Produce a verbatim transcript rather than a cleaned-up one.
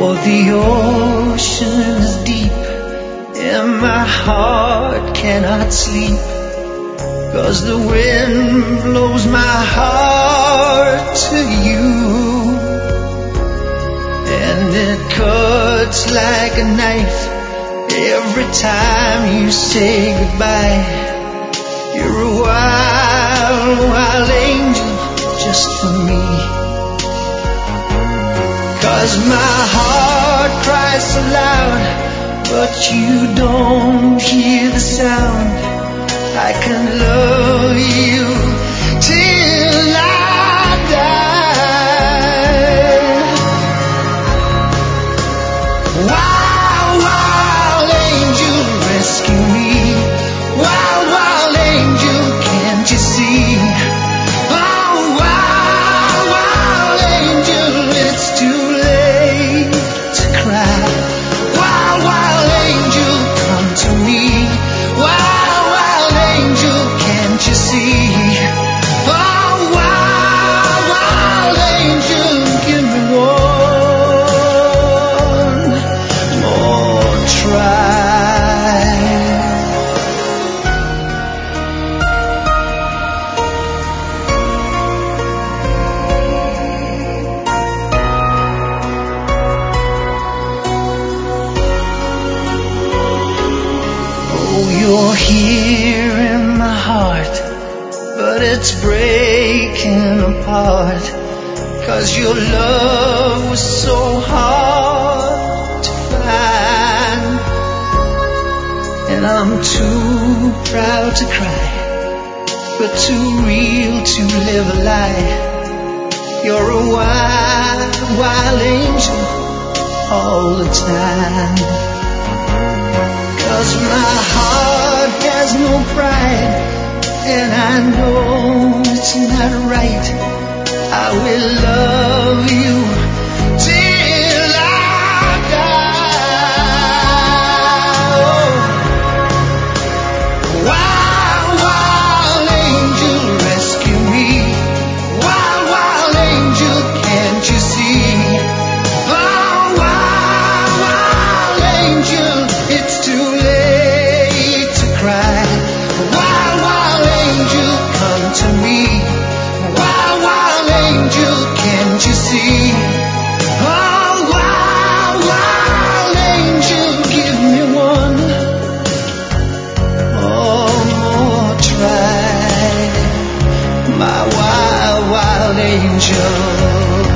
The ocean is deep and my heart cannot sleep, 'cause the wind blows my heart to you, and it cuts like a knife every time you say goodbye. You're a wild, wild angel just for me. 'Cause my heart cries so loud, but you don't hear the sound. I can love you till I die. Wild, wild angel, rescue me. Wild, wild angel, can't you see? You're here in my heart, but it's breaking apart, 'cause your love was so hard to find, and I'm too proud to cry, but too real to live a lie. You're a wild, wild angel all the time. 'Cause my heart has no pride, and I know it's not right. I will love you till I die. Oh. Wild, wild angel, rescue me. Wild, wild angel, can't you see? Oh, wild, wild angel, it's too late to cry. Wild, wild angel, come to me. Wild, wild angel, can't you see? Oh, wild, wild angel, give me one more try. My wild, wild angel.